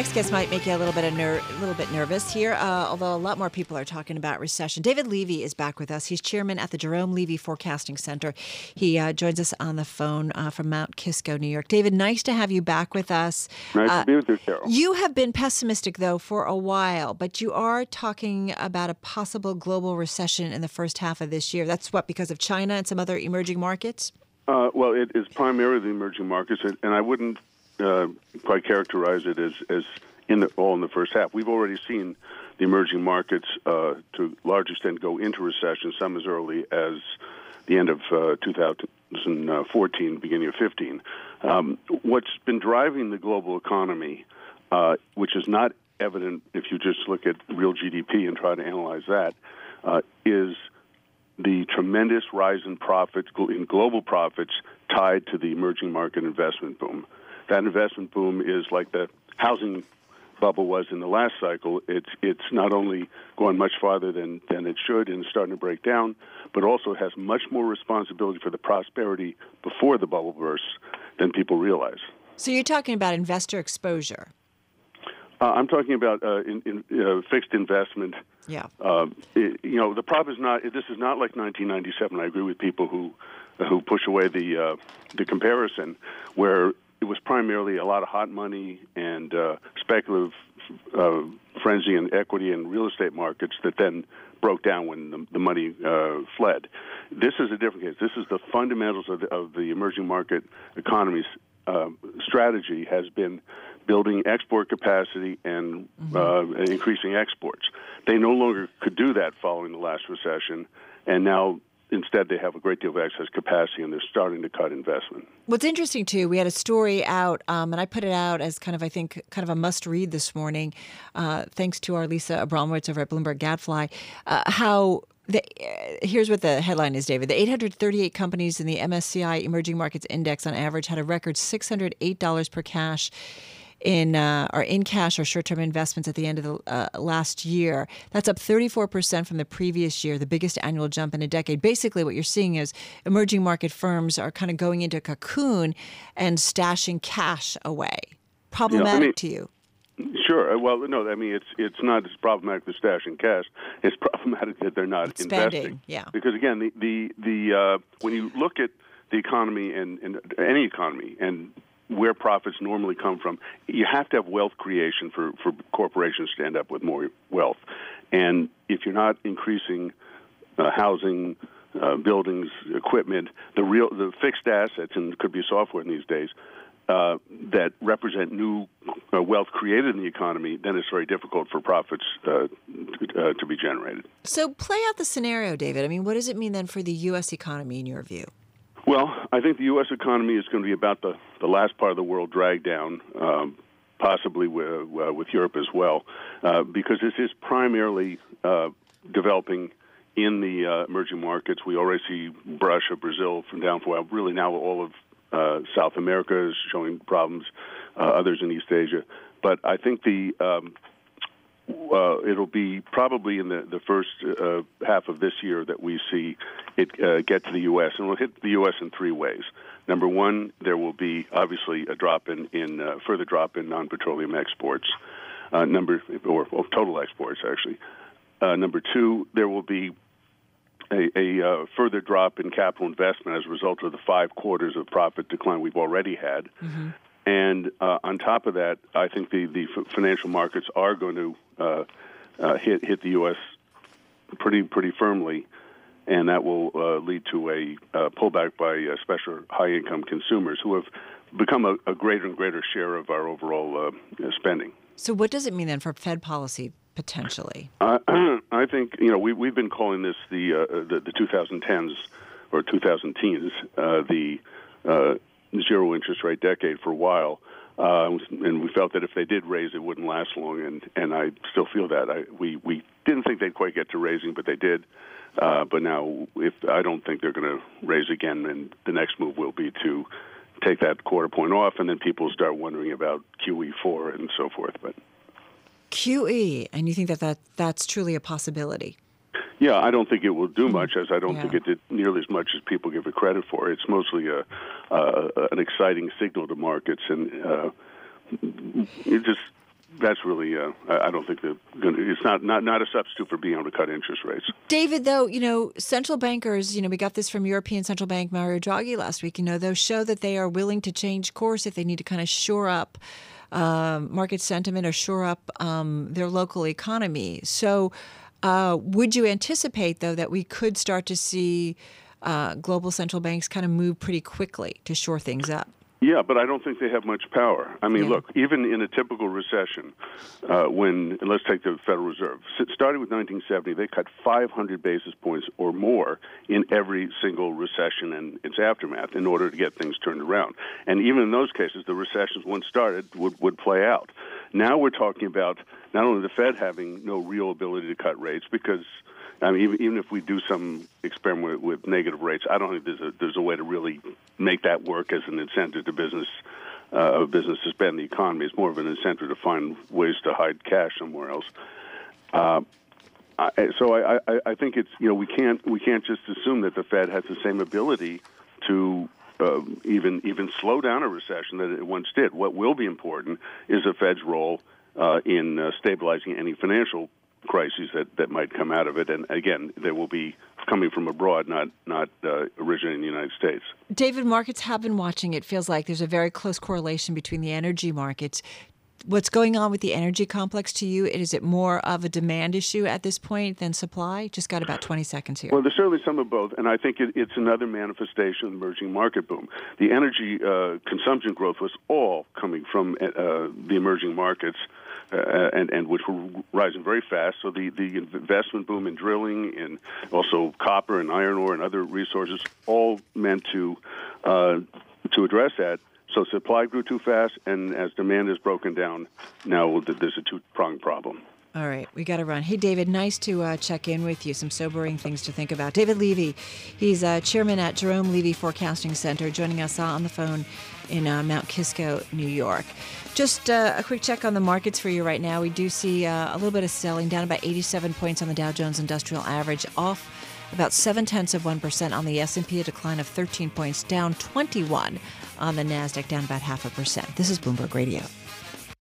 next guest might make you a little bit nervous here, although a lot more people are talking about recession. David Levy is back with us. He's chairman at the Jerome Levy Forecasting Center. He joins us on the phone from Mount Kisco, New York. David, nice to have you back with us. Nice to be with you, Carol. You have been pessimistic, though, for a while, but you are talking about a possible global recession in the first half of this year. That's because of China and some other emerging markets? Well, it is primarily the emerging markets, and I wouldn't quite characterize it as all in the first half. We've already seen the emerging markets to a large extent go into recession, some as early as the end of 2014, beginning of 15. What's been driving the global economy, which is not evident if you just look at real GDP and try to analyze that, is the tremendous rise in profits, in global profits, tied to the emerging market investment boom. That investment boom is like the housing bubble was in the last cycle. It's not only going much farther than it should and starting to break down, but also has much more responsibility for the prosperity before the bubble bursts than people realize. So you're talking about investor exposure. I'm talking about fixed investment. Yeah. The problem is not. This is not like 1997. I agree with people who push away the comparison, where it was primarily a lot of hot money and speculative frenzy in equity and real estate markets that then broke down when the money fled. This is a different case. This is the fundamentals of the emerging market economy's strategy has been building export capacity and increasing exports. They no longer could do that following the last recession, and now instead they have a great deal of excess capacity, and they're starting to cut investment. What's interesting, too, we had a story out, and I put it out as kind of a must-read this morning, thanks to our Lisa Abramowitz over at Bloomberg Gadfly, here's what the headline is, David. The 838 companies in the MSCI Emerging Markets Index on average had a record $608 per cash in cash or short-term investments at the end of the last year. That's up 34% from the previous year, the biggest annual jump in a decade. Basically, what you're seeing is emerging market firms are kind of going into a cocoon and stashing cash away. Problematic to you? Sure. Well, no, I mean, it's not as problematic as stashing cash. It's problematic that they're not investing. Yeah. Because, again, the when you look at the economy and any economy and where profits normally come from, you have to have wealth creation for corporations to end up with more wealth. And if you're not increasing housing, buildings, equipment, the fixed assets, and it could be software in these days, that represent new wealth created in the economy, then it's very difficult for profits to be generated. So play out the scenario, David. I mean, what does it mean then for the U.S. economy in your view? Well, I think the U.S. economy is going to be about the last part of the world dragged down, possibly with Europe as well, because this is primarily developing in the emerging markets. We already see brush of Brazil from down for a while. Really now all of South America is showing problems, others in East Asia. But I think it'll be probably in the first half of this year that we see it get to the U.S., and we'll hit the U.S. in three ways. Number one, there will be obviously a further drop in non-petroleum exports, or total exports actually. Number two, there will be a further drop in capital investment as a result of the 5 quarters of profit decline we've already had. Mm-hmm. And on top of that, I think the financial markets are going to hit the U.S. pretty firmly, and that will lead to a pullback by especially high-income consumers who have become a greater and greater share of our overall spending. So what does it mean then for Fed policy potentially? I think we've been calling this the 2010s or 2010s the zero interest rate decade for a while, and we felt that if they did raise, it wouldn't last long, and I still feel that. We didn't think they'd quite get to raising, but they did. But now, I don't think they're going to raise again, and the next move will be to take that quarter point off, and then people start wondering about QE4 and so forth. But QE, and you think that's truly a possibility? Yeah, I don't think it will do much, as I don't think it did nearly as much as people give it credit for. It's mostly an exciting signal to markets, and that's really, I don't think it's not a substitute for being able to cut interest rates. David, though, central bankers, we got this from European Central Bank Mario Draghi last week, those show that they are willing to change course if they need to kind of shore up market sentiment or shore up their local economy. So would you anticipate, though, that we could start to see global central banks kind of move pretty quickly to shore things up? Yeah, but I don't think they have much power. I mean, look, even in a typical recession, let's take the Federal Reserve. Starting with 1970, they cut 500 basis points or more in every single recession and its aftermath in order to get things turned around. And even in those cases, the recessions, once started, would play out. Now we're talking about not only the Fed having no real ability to cut rates, because even if we do some experiment with negative rates, I don't think there's a way to really make that work as an incentive to business to spend the economy. It's more of an incentive to find ways to hide cash somewhere else. So I think it's we can't just assume that the Fed has the same ability to even slow down a recession that it once did. What will be important is the Fed's role in stabilizing any financial crises that might come out of it, and again, they will be coming from abroad, not originating in the United States. David, markets have been watching. It feels like there's a very close correlation between the energy markets. What's going on with the energy complex to you? Is it more of a demand issue at this point than supply? Just got about 20 seconds here. Well, there's certainly some of both, and I think it's another manifestation of the emerging market boom. The energy consumption growth was all coming from the emerging markets, and which were rising very fast. So the investment boom in drilling and also copper and iron ore and other resources all meant to address that. So supply grew too fast, and as demand is broken down, now there's a two-pronged problem. All right, we got to run. Hey, David, nice to check in with you. Some sobering things to think about. David Levy, he's chairman at Jerome Levy Forecasting Center, joining us on the phone in Mount Kisco, New York. Just a quick check on the markets for you right now. We do see a little bit of selling, down about 87 points on the Dow Jones Industrial Average, off about 0.7% on the S&P, a decline of 13 points, down 21 on the NASDAQ, down about 0.5%. This is Bloomberg Radio.